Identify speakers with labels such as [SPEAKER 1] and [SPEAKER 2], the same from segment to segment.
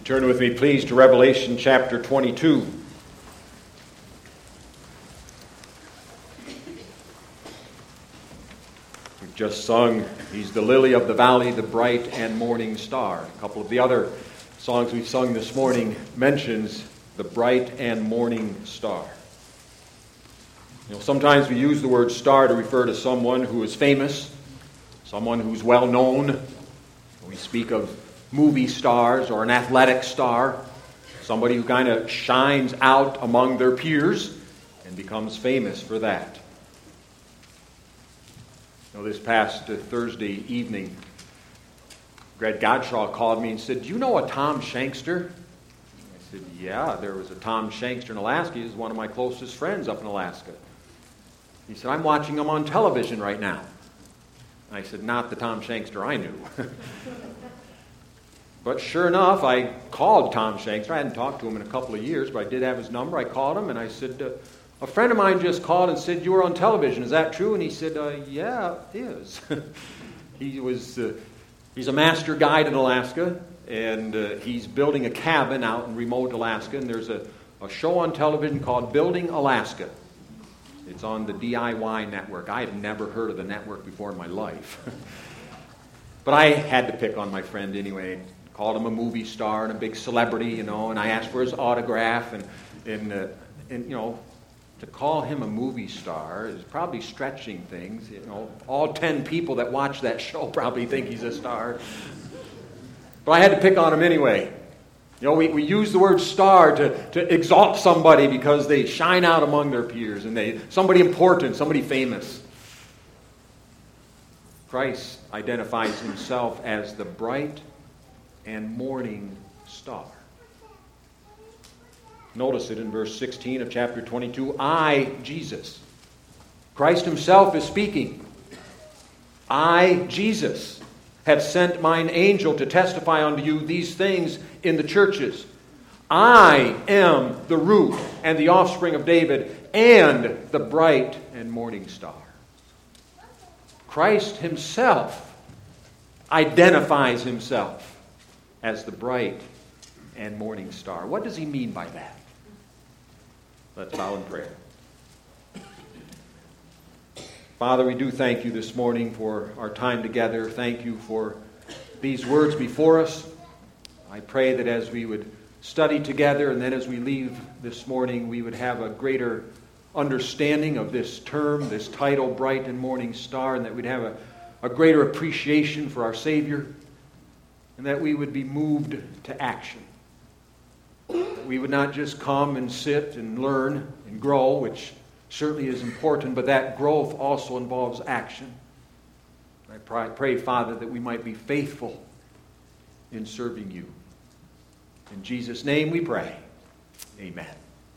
[SPEAKER 1] Turn with me, please, to Revelation chapter 22. We've just sung, He's the lily of the valley, the bright and morning star. A couple of the other songs we've sung this morning mentions the bright and morning star. You know, sometimes we use the word star to refer to someone who is famous, someone who's well known. We speak of movie stars or an athletic star, somebody who kind of shines out among their peers and becomes famous for that. You know, this past Thursday evening, Greg Godshaw called me and said, "Do you know a Tom Shankster?" I said, "Yeah, there was a Tom Shankster in Alaska. He's one of my closest friends up in Alaska." He said, "I'm watching him on television right now." And I said, "Not the Tom Shankster I knew." But sure enough, I called Tom Shankster. I hadn't talked to him in a couple of years, but I did have his number. I called him and I said, "A friend of mine just called and said you were on television. Is that true?" And he said, "Yeah, it is." He's a master guide in Alaska, and he's building a cabin out in remote Alaska. And there's a show on television called Building Alaska. It's on the DIY network. I had never heard of the network before in my life. But I had to pick on my friend anyway. Called him a movie star and a big celebrity, you know, and I asked for his autograph. And you know, to call him a movie star is probably stretching things. You know, all 10 people that watch that show probably think he's a star. But I had to pick on him anyway. You know, we use the word star to exalt somebody because they shine out among their peers and somebody important, somebody famous. Christ identifies himself as the bright and morning star. Notice it in verse 16 of chapter 22. I, Jesus. Christ himself is speaking. I, Jesus, have sent mine angel to testify unto you these things in the churches. I am the root and the offspring of David and the bright and morning star. Christ himself identifies himself as the bright and morning star. What does he mean by that? Let's bow in prayer. Father, we do thank you this morning for our time together. Thank you for these words before us. I pray that as we would study together and then as we leave this morning, we would have a greater understanding of this term, this title, Bright and Morning Star, and that we'd have a greater appreciation for our Savior, and that we would be moved to action. That we would not just come and sit and learn and grow, which certainly is important, but that growth also involves action. I pray, Father, that we might be faithful in serving you. In Jesus' name we pray. Amen.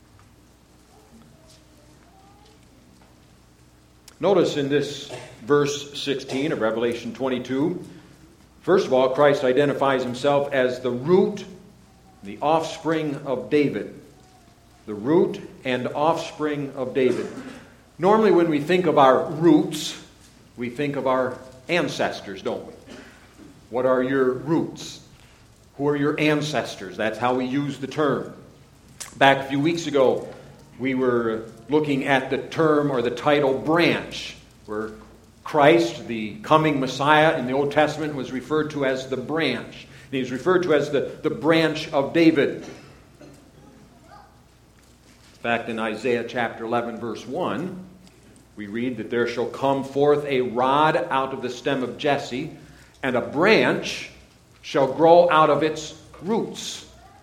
[SPEAKER 1] Notice in this verse 16 of Revelation 22, first of all, Christ identifies himself as the root, the offspring of David. The root and offspring of David. Normally when we think of our roots, we think of our ancestors, don't we? What are your roots? Who are your ancestors? That's how we use the term. Back a few weeks ago, we were looking at the term or the title branch, where Christ, the coming Messiah in the Old Testament, was referred to as the branch. He is referred to as the branch of David. In fact, in Isaiah chapter 11, verse 1, we read that there shall come forth a rod out of the stem of Jesse, and a branch shall grow out of its roots.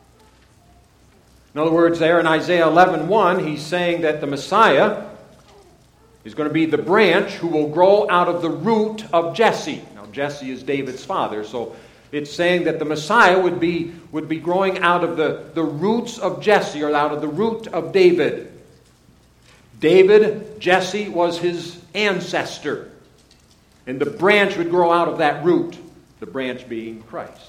[SPEAKER 1] In other words, there in Isaiah 11:1, he's saying that the Messiah is going to be the branch who will grow out of the root of Jesse. Now, Jesse is David's father, so it's saying that the Messiah would be growing out of the roots of Jesse, or out of the root of David. David, Jesse, was his ancestor. And the branch would grow out of that root, the branch being Christ.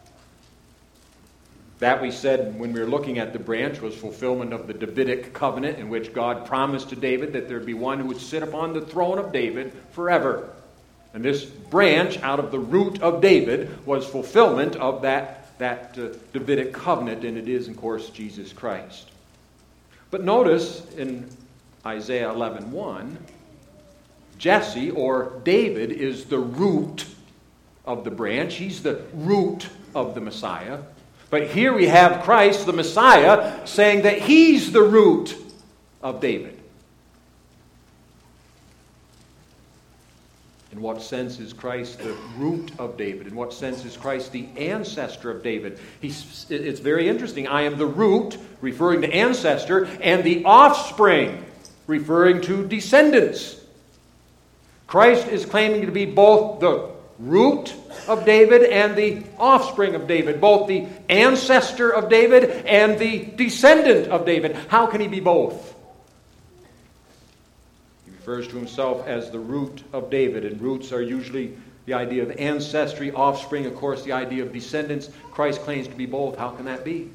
[SPEAKER 1] That, we said when we were looking at the branch, was fulfillment of the Davidic covenant, in which God promised to David that there'd be one who would sit upon the throne of David forever. And this branch out of the root of David was fulfillment of that that Davidic covenant, and it is, of course, Jesus Christ. But notice in Isaiah 11:1, Jesse, or David, is the root of the branch. He's the root of the Messiah. But here we have Christ, the Messiah, saying that He's the root of David. In what sense is Christ the root of David? In what sense is Christ the ancestor of David? It's very interesting. I am the root, referring to ancestor, and the offspring, referring to descendants. Christ is claiming to be both the root of David and the offspring of David, both the ancestor of David and the descendant of David. How can He be both? Refers to Himself as the root of David, and roots are usually the idea of ancestry, offspring, of course, the idea of descendants. Christ claims to be both. How can that be?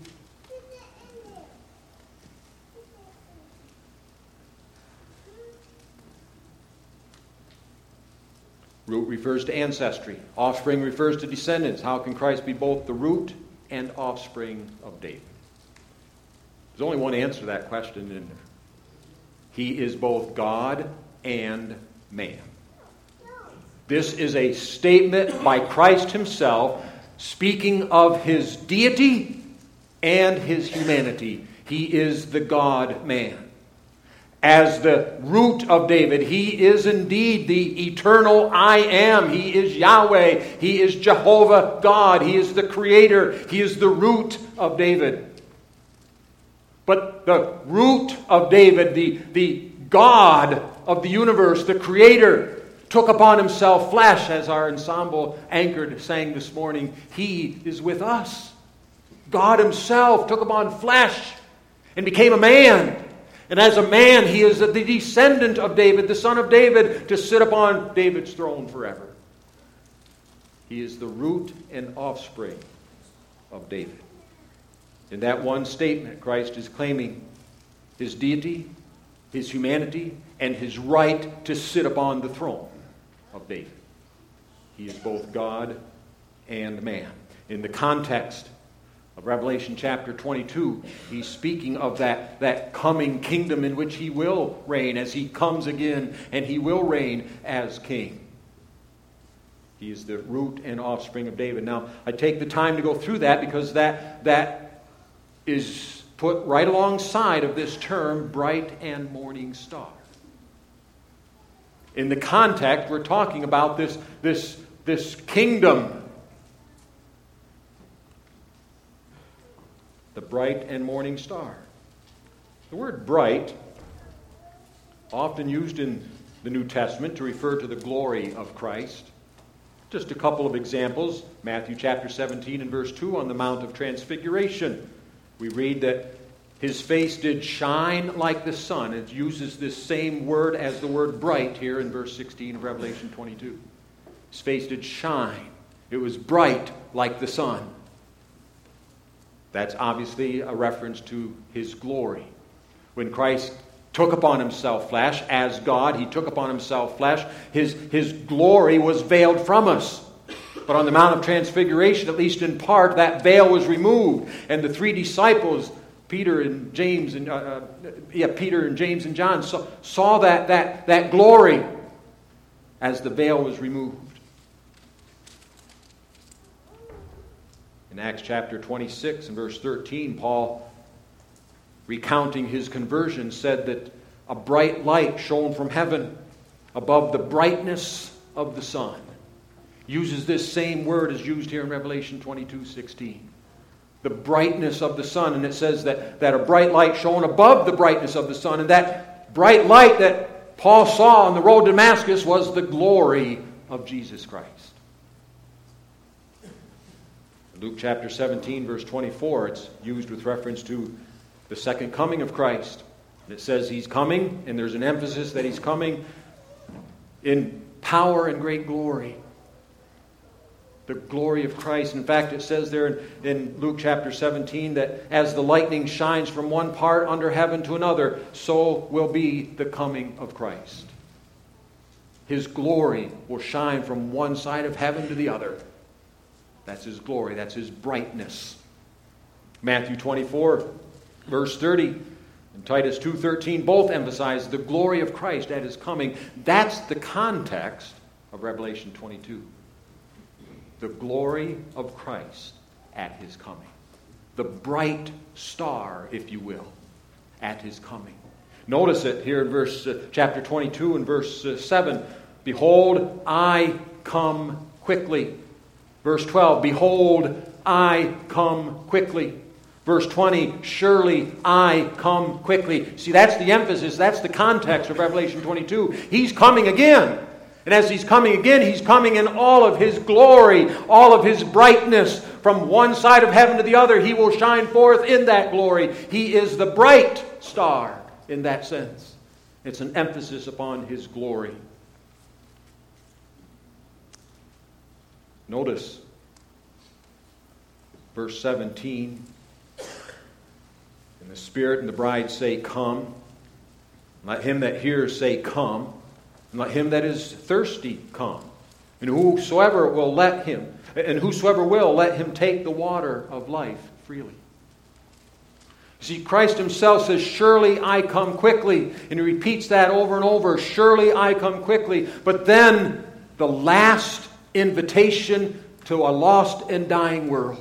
[SPEAKER 1] Root refers to ancestry. Offspring refers to descendants. How can Christ be both the root and offspring of David? There's only one answer to that question, isn't there? He is both God and man. This is a statement by Christ Himself speaking of His deity and His humanity. He is the God-man. As the root of David, He is indeed the eternal I Am. He is Yahweh. He is Jehovah God. He is the Creator. He is the root of David. But the root of David, the God of the universe, the Creator, took upon Himself flesh, as our ensemble Anchored sang this morning. He is with us. God Himself took upon flesh and became a man. And as a man, He is the descendant of David, the son of David, to sit upon David's throne forever. He is the root and offspring of David. In that one statement, Christ is claiming His deity, His humanity, and His right to sit upon the throne of David. He is both God and man. In the context of Revelation chapter 22, He's speaking of that coming kingdom in which He will reign as He comes again, and He will reign as king. He is the root and offspring of David. Now, I take the time to go through that because that is put right alongside of this term, bright and morning star. In the context, we're talking about this kingdom. The bright and morning star. The word bright, often used in the New Testament to refer to the glory of Christ. Just a couple of examples. Matthew chapter 17 and verse 2 on the Mount of Transfiguration. We read that His face did shine like the sun. It uses this same word as the word bright here in verse 16 of Revelation 22. His face did shine. It was bright like the sun. That's obviously a reference to His glory. When Christ took upon Himself flesh as God, He took upon Himself flesh, His glory was veiled from us. But on the Mount of Transfiguration, at least in part, that veil was removed. And the three disciples, Peter and James and John, saw that glory as the veil was removed. In Acts chapter 26 and verse 13, Paul, recounting his conversion, said that a bright light shone from heaven above the brightness of the sun. Uses this same word as used here in Revelation 22:16. The brightness of the sun. And it says that a bright light shone above the brightness of the sun. And that bright light that Paul saw on the road to Damascus was the glory of Jesus Christ. Luke chapter 17, verse 24, it's used with reference to the second coming of Christ. And it says He's coming, and there's an emphasis that He's coming in power and great glory. The glory of Christ. In fact, it says there in Luke chapter 17 that as the lightning shines from one part under heaven to another, so will be the coming of Christ. His glory will shine from one side of heaven to the other. That's His glory. That's His brightness. Matthew 24, verse 30, and Titus 2:13 both emphasize the glory of Christ at His coming. That's the context of Revelation 22. The glory of Christ at His coming. The bright star, if you will, at His coming. Notice it here in chapter 22 and verse 7. Behold, I come quickly. Verse 12, behold, I come quickly. Verse 20, surely I come quickly. See, that's the emphasis, that's the context of Revelation 22. He's coming again. And as He's coming again, He's coming in all of His glory, all of His brightness. From one side of heaven to the other, He will shine forth in that glory. He is the bright star in that sense. It's an emphasis upon His glory. Notice verse 17. And the Spirit and the bride say, come. Let him that hears say, come. And let him that is thirsty come. And whosoever will let him take the water of life freely. See, Christ Himself says, surely I come quickly. And He repeats that over and over. Surely I come quickly. But then the last invitation to a lost and dying world.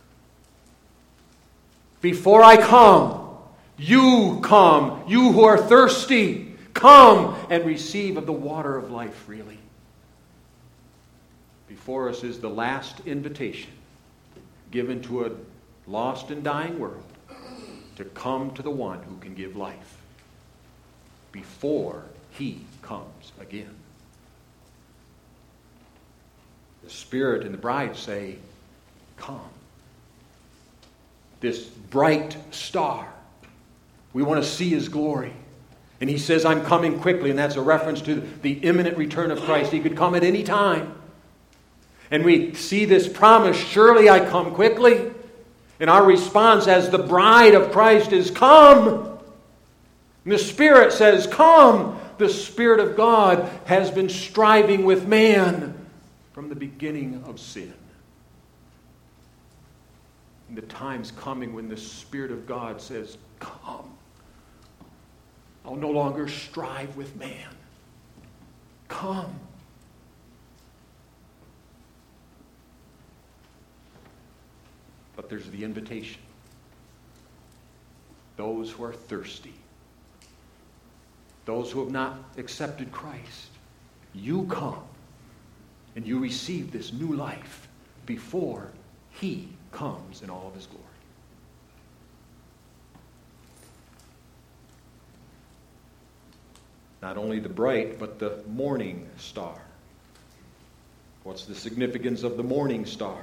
[SPEAKER 1] Before I come, you who are thirsty, come and receive of the water of life freely. Before us is the last invitation given to a lost and dying world to come to the one who can give life before He comes again. The Spirit and the bride say, come. This bright star. We want to see His glory. And He says, I'm coming quickly. And that's a reference to the imminent return of Christ. He could come at any time. And we see this promise, surely I come quickly. And our response as the bride of Christ is, come. And the Spirit says, come. The Spirit of God has been striving with man from the beginning of sin. And the time's coming when the Spirit of God says, come. I'll no longer strive with man. Come. But there's the invitation. Those who are thirsty, those who have not accepted Christ, you come and you receive this new life before He comes in all of His glory. Not only the bright, but the morning star. What's the significance of the morning star?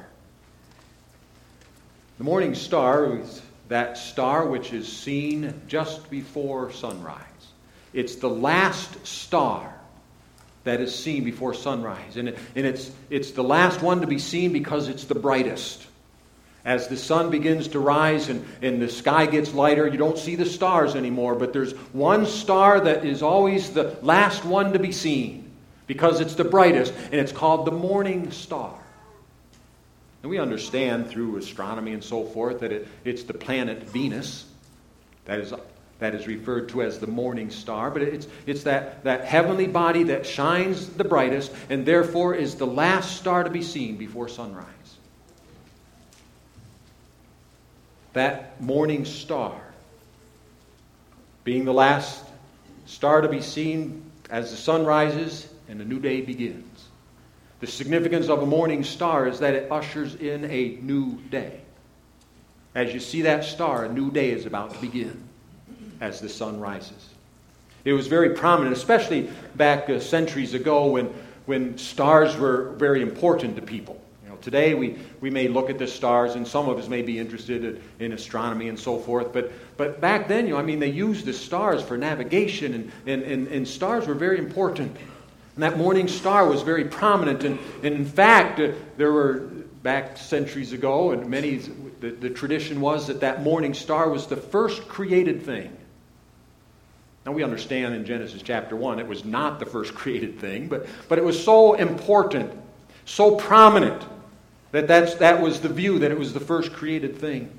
[SPEAKER 1] The morning star is that star which is seen just before sunrise. It's the last star that is seen before sunrise. And it's the last one to be seen because it's the brightest. As the sun begins to rise and the sky gets lighter, you don't see the stars anymore, but there's one star that is always the last one to be seen because it's the brightest, and it's called the morning star. And we understand through astronomy and so forth that it's the planet Venus that is referred to as the morning star, but it's that heavenly body that shines the brightest and therefore is the last star to be seen before sunrise. That morning star being the last star to be seen as the sun rises and a new day begins. The significance of a morning star is that it ushers in a new day. As you see that star, a new day is about to begin as the sun rises. It was very prominent, especially back centuries ago when stars were very important to people. Today we may look at the stars, and some of us may be interested in astronomy and so forth. But back then, they used the stars for navigation, and stars were very important. And that morning star was very prominent. And in fact, there were, back centuries ago, and the tradition was that morning star was the first created thing. Now we understand in Genesis chapter 1 it was not the first created thing, but it was so important, so prominent, That was the view, that it was the first created thing.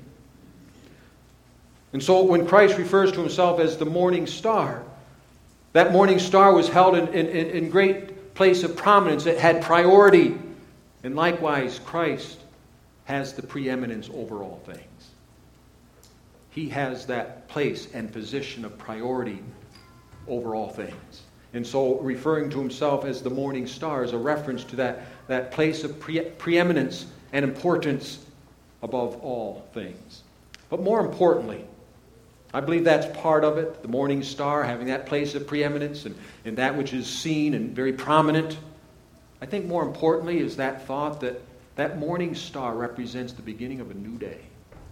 [SPEAKER 1] And so when Christ refers to himself as the morning star, that morning star was held in great place of prominence. It had priority. And likewise, Christ has the preeminence over all things. He has that place and position of priority over all things. And so referring to himself as the morning star is a reference to that place of preeminence and importance above all things. But more importantly, I believe that's part of it, the morning star, having that place of preeminence and that which is seen and very prominent. I think more importantly is that thought that morning star represents the beginning of a new day.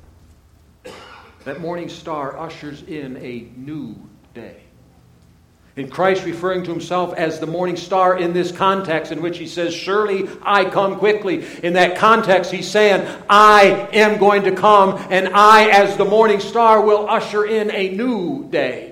[SPEAKER 1] That morning star ushers in a new day. And Christ referring to himself as the morning star in this context in which he says, surely I come quickly. In that context, he's saying, I am going to come, and I, as the morning star, will usher in a new day.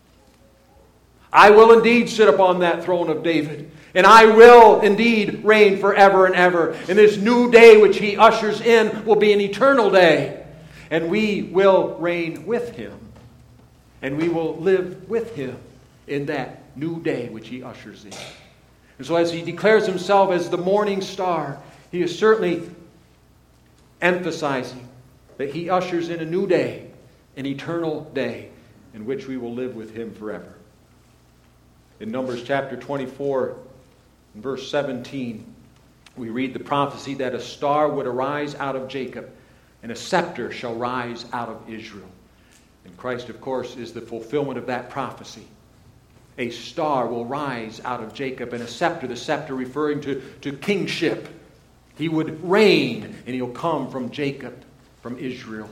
[SPEAKER 1] I will indeed sit upon that throne of David, and I will indeed reign forever and ever. And this new day which he ushers in will be an eternal day. And we will reign with him. And we will live with him in that new day which he ushers in. And so as he declares himself as the morning star, he is certainly emphasizing that he ushers in a new day, an eternal day, in which we will live with him forever. In Numbers chapter 24, in verse 17, we read the prophecy that a star would arise out of Jacob, and a scepter shall rise out of Israel. And Christ, of course, is the fulfillment of that prophecy. A star will rise out of Jacob, and a scepter, the scepter referring to kingship. He would reign, and he'll come from Jacob, from Israel.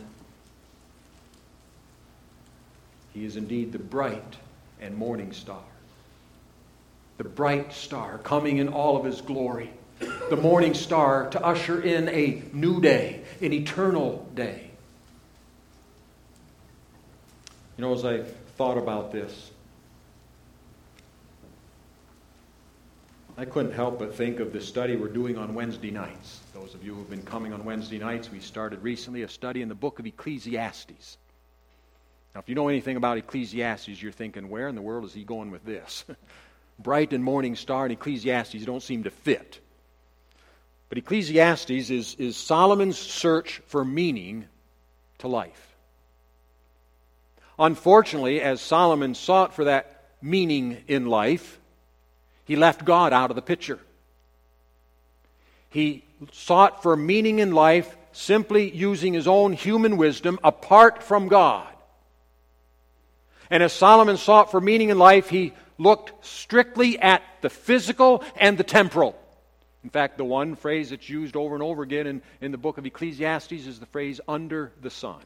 [SPEAKER 1] He is indeed the bright and morning star. The bright star coming in all of his glory. The morning star to usher in a new day, an eternal day. You know, as I thought about this, I couldn't help but think of the study we're doing on Wednesday nights. Those of you who have been coming on Wednesday nights, we started recently a study in the book of Ecclesiastes. Now, if you know anything about Ecclesiastes, you're thinking, where in the world is he going with this? Bright and morning star and Ecclesiastes don't seem to fit. But Ecclesiastes is Solomon's search for meaning to life. Unfortunately, as Solomon sought for that meaning in life, he left God out of the picture. He sought for meaning in life simply using his own human wisdom apart from God. And as Solomon sought for meaning in life, he looked strictly at the physical and the temporal. In fact, the one phrase that's used over and over again in the book of Ecclesiastes is the phrase, under the sun.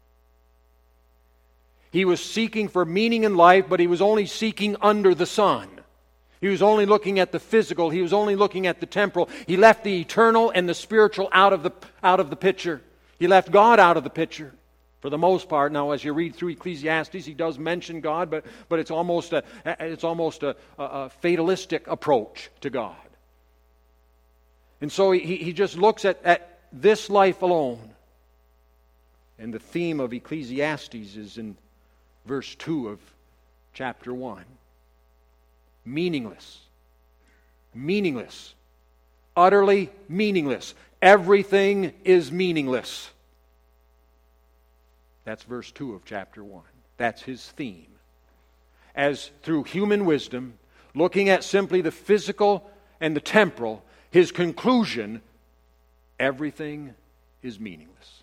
[SPEAKER 1] He was seeking for meaning in life, but he was only seeking under the sun. He was only looking at the physical. He was only looking at the temporal. He left the eternal and the spiritual out of the picture. He left God out of the picture for the most part. Now, as you read through Ecclesiastes, he does mention God, but it's almost a fatalistic approach to God. And so he just looks at this life alone. And the theme of Ecclesiastes is in verse 2 of chapter 1. Meaningless. Meaningless. Utterly meaningless. Everything is meaningless. That's verse 2 of chapter 1. That's his theme. As through human wisdom, looking at simply the physical and the temporal, his conclusion, everything is meaningless.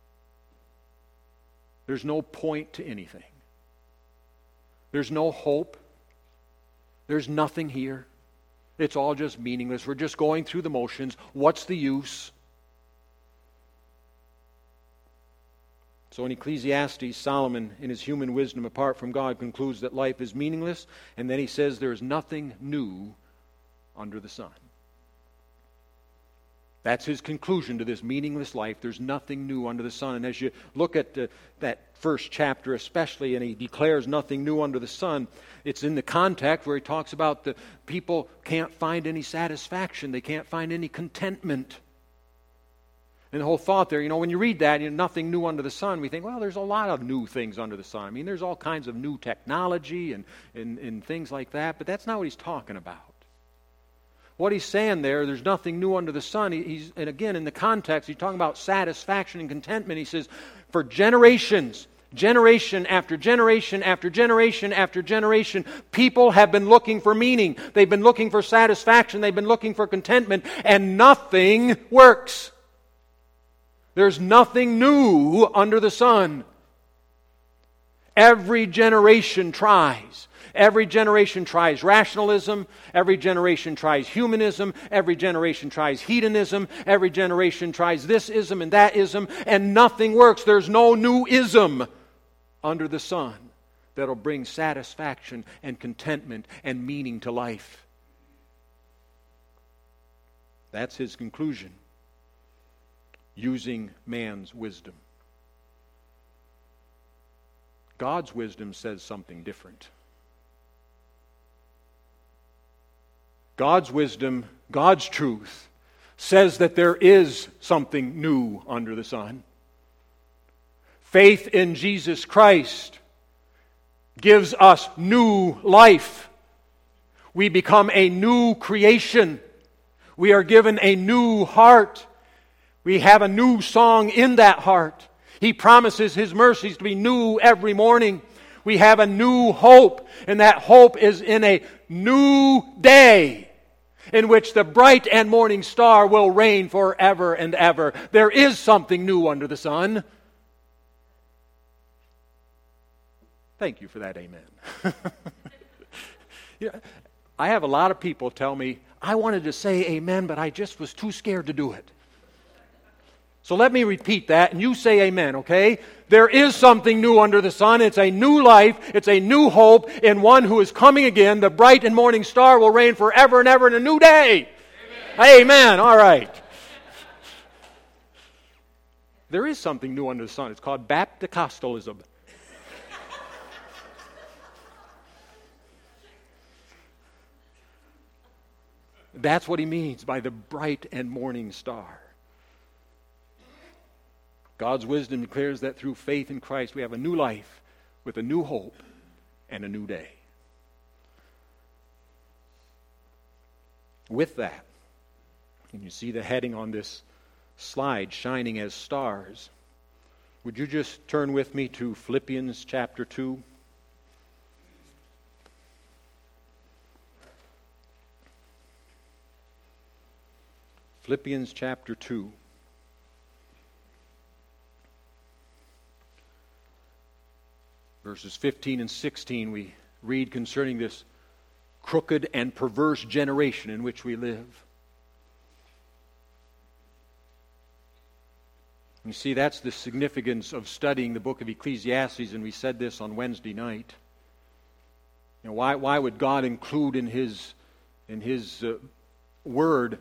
[SPEAKER 1] There's no point to anything. There's no hope. There's nothing here. It's all just meaningless. We're just going through the motions. What's the use? So in Ecclesiastes, Solomon, in his human wisdom apart from God, concludes that life is meaningless, and then he says there is nothing new under the sun. That's his conclusion to this meaningless life. There's nothing new under the sun. And as you look at that first chapter especially, and he declares nothing new under the sun, it's in the context where he talks about the people can't find any satisfaction. They can't find any contentment. And the whole thought there, when you read that, nothing new under the sun, we think, well, there's a lot of new things under the sun. I mean, there's all kinds of new technology and things like that, but that's not what he's talking about. What he's saying there's nothing new under the sun. And again, in the context, he's talking about satisfaction and contentment. He says, for generations, generation after generation after generation after generation, people have been looking for meaning. They've been looking for satisfaction. They've been looking for contentment, and nothing works. There's nothing new under the sun. Every generation tries. Every generation tries rationalism. Every generation tries humanism. Every generation tries hedonism. Every generation tries this ism and that ism, and nothing works. There's no new ism under the sun that'll bring satisfaction and contentment and meaning to life. That's his conclusion. Using man's wisdom. God's wisdom says something different. God's wisdom, God's truth, says that there is something new under the sun. Faith in Jesus Christ gives us new life. We become a new creation. We are given a new heart. We have a new song in that heart. He promises His mercies to be new every morning. We have a new hope, and that hope is in a new day in which the bright and morning star will reign forever and ever. There is something new under the sun. Thank you for that amen. I have a lot of people tell me, I wanted to say amen, but I just was too scared to do it. So let me repeat that, and you say amen, okay? There is something new under the sun. It's a new life. It's a new hope in one who is coming again. The bright and morning star will reign forever and ever in a new day. Amen. Amen. All right. There is something new under the sun. It's called Bapticostalism. That's what he means by the bright and morning star. God's wisdom declares that through faith in Christ we have a new life with a new hope and a new day. With that, and you see the heading on this slide, shining as stars, would you just turn with me to Philippians chapter 2? Philippians chapter 2. Verses 15 and 16, we read concerning this crooked and perverse generation in which we live. You see, that's the significance of studying the book of Ecclesiastes, and we said this on Wednesday night. Why would God include in His Word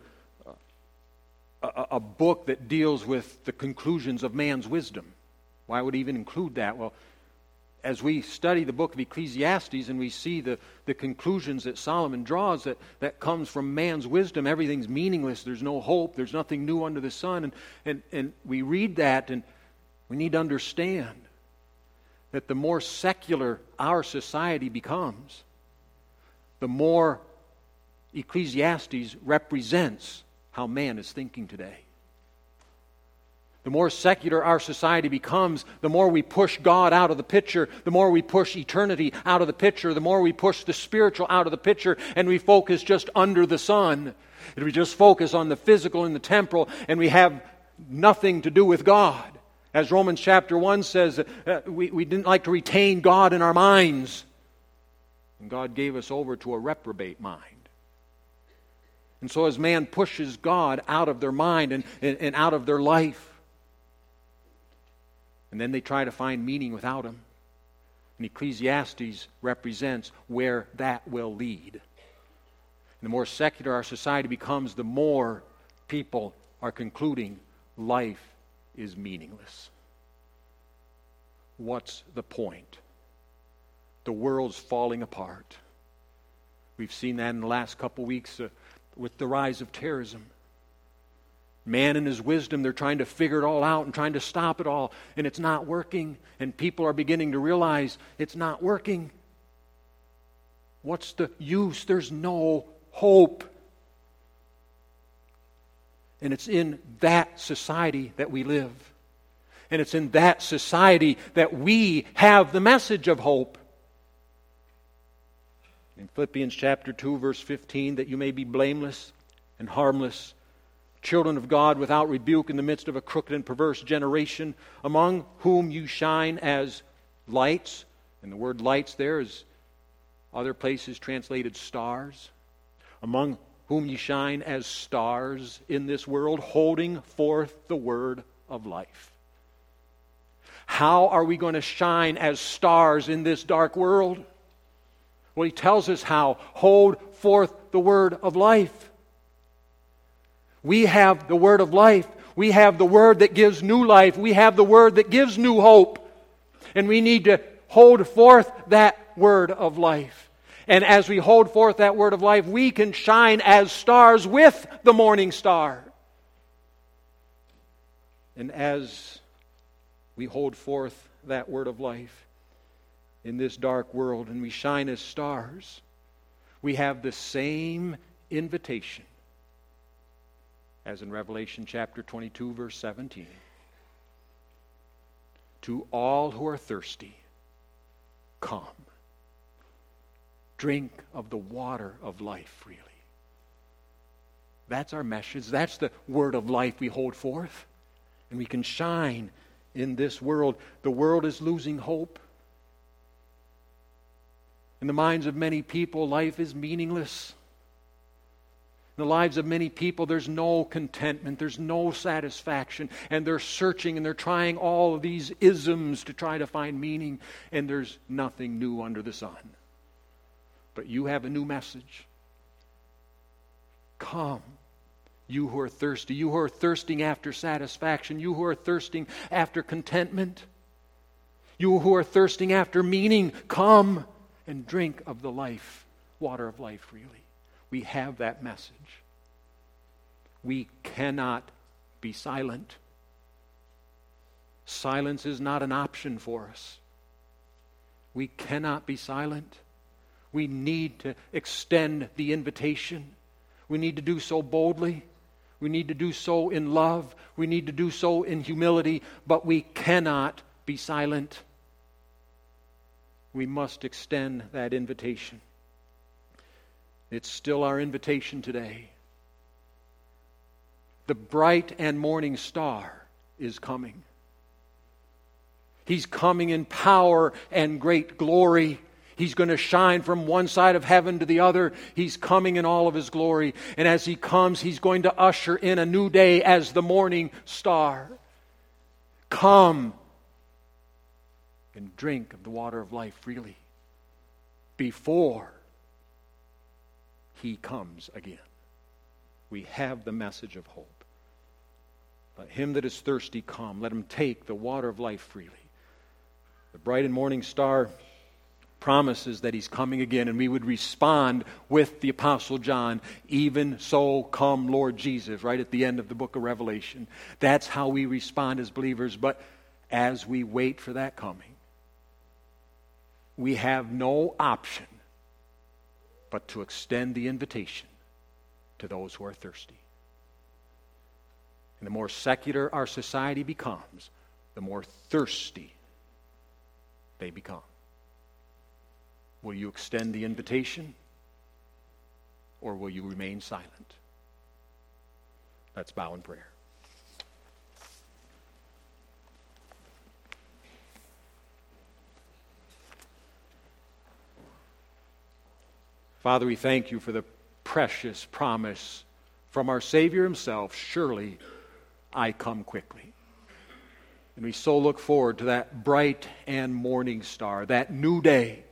[SPEAKER 1] a book that deals with the conclusions of man's wisdom? Why would He even include that? Well, as we study the book of Ecclesiastes and we see the conclusions that Solomon draws, that comes from man's wisdom, everything's meaningless, there's no hope, there's nothing new under the sun. And we read that, and we need to understand that the more secular our society becomes, the more Ecclesiastes represents how man is thinking today. The more secular our society becomes, the more we push God out of the picture, the more we push eternity out of the picture, the more we push the spiritual out of the picture, and we focus just under the sun. And we just focus on the physical and the temporal, and we have nothing to do with God. As Romans chapter 1 says, we didn't like to retain God in our minds. And God gave us over to a reprobate mind. And so as man pushes God out of their mind and out of their life, and then they try to find meaning without Him. And Ecclesiastes represents where that will lead. And the more secular our society becomes, the more people are concluding life is meaningless. What's the point? The world's falling apart. We've seen that in the last couple weeks with the rise of terrorism. Man in his wisdom, they're trying to figure it all out and trying to stop it all, and it's not working. And people are beginning to realize it's not working. What's the use? There's no hope. And it's in that society that we live. And it's in that society that we have the message of hope. In Philippians chapter 2, verse 15, that you may be blameless and harmless, children of God without rebuke in the midst of a crooked and perverse generation, among whom you shine as lights. And the word lights there is other places translated stars. Among whom you shine as stars in this world, holding forth the word of life. How are we going to shine as stars in this dark world? Well, he tells us how. Hold forth the word of life. We have the word of life. We have the word that gives new life. We have the word that gives new hope. And we need to hold forth that word of life. And as we hold forth that word of life, we can shine as stars with the morning star. And as we hold forth that word of life in this dark world and we shine as stars, we have the same invitation as in Revelation chapter 22, verse 17. To all who are thirsty, come. Drink of the water of life freely. That's our message. That's the word of life we hold forth. And we can shine in this world. The world is losing hope. In the minds of many people, life is meaningless. In the lives of many people, there's no contentment, there's no satisfaction, and they're searching and they're trying all of these isms to try to find meaning, and there's nothing new under the sun. But you have a new message. Come, you who are thirsty, you who are thirsting after satisfaction, you who are thirsting after contentment, you who are thirsting after meaning, come and drink of the life, water of life freely. We have that message. We cannot be silent. Silence is not an option for us. We cannot be silent. We need to extend the invitation. We need to do so boldly. We need to do so in love. We need to do so in humility. But we cannot be silent. We must extend that invitation. It's still our invitation today. The bright and morning star is coming. He's coming in power and great glory. He's going to shine from one side of heaven to the other. He's coming in all of His glory. And as He comes, He's going to usher in a new day as the morning star. Come and drink of the water of life freely before He comes again. We have the message of hope. Let him that is thirsty come. Let him take the water of life freely. The bright and morning star promises that He's coming again, and we would respond with the Apostle John, even so come Lord Jesus, right at the end of the book of Revelation. That's how we respond as believers. But as we wait for that coming, we have no option but to extend the invitation to those who are thirsty. And the more secular our society becomes, the more thirsty they become. Will you extend the invitation, or will you remain silent? Let's bow in prayer. Father, we thank You for the precious promise from our Savior Himself, surely I come quickly. And we so look forward to that bright and morning star, that new day.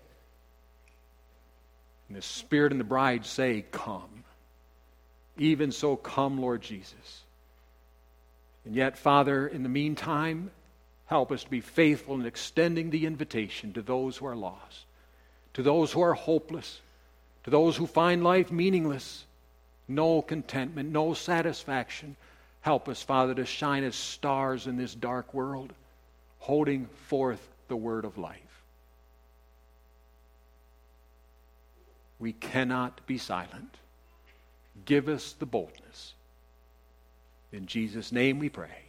[SPEAKER 1] And the Spirit and the bride say, come. Even so, come, Lord Jesus. And yet, Father, in the meantime, help us to be faithful in extending the invitation to those who are lost, to those who are hopeless, to those who find life meaningless, no contentment, no satisfaction. Help us, Father, to shine as stars in this dark world, holding forth the word of life. We cannot be silent. Give us the boldness. In Jesus' name we pray.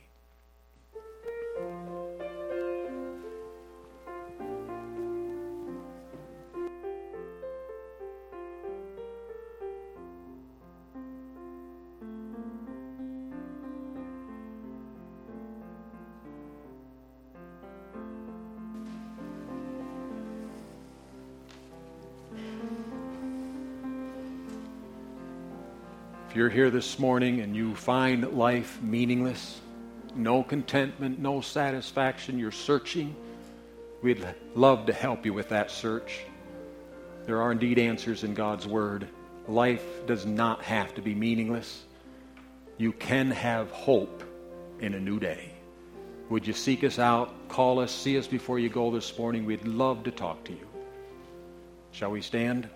[SPEAKER 1] If you're here this morning and you find life meaningless, no contentment, no satisfaction, you're searching, we'd love to help you with that search. There are indeed answers in God's Word. Life does not have to be meaningless. You can have hope in a new day. Would you seek us out, call us, see us before you go this morning? We'd love to talk to you. Shall we stand?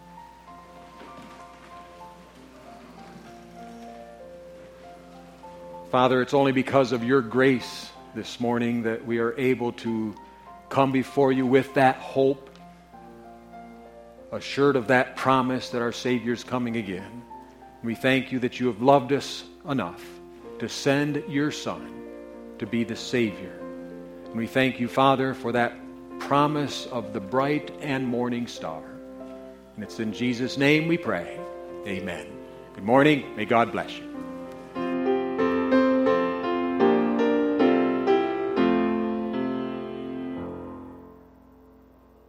[SPEAKER 1] Father, it's only because of your grace this morning that we are able to come before you with that hope, assured of that promise that our Savior's coming again. We thank you that you have loved us enough to send your Son to be the Savior. And we thank you, Father, for that promise of the bright and morning star. And it's in Jesus' name we pray. Amen. Good morning. May God bless you.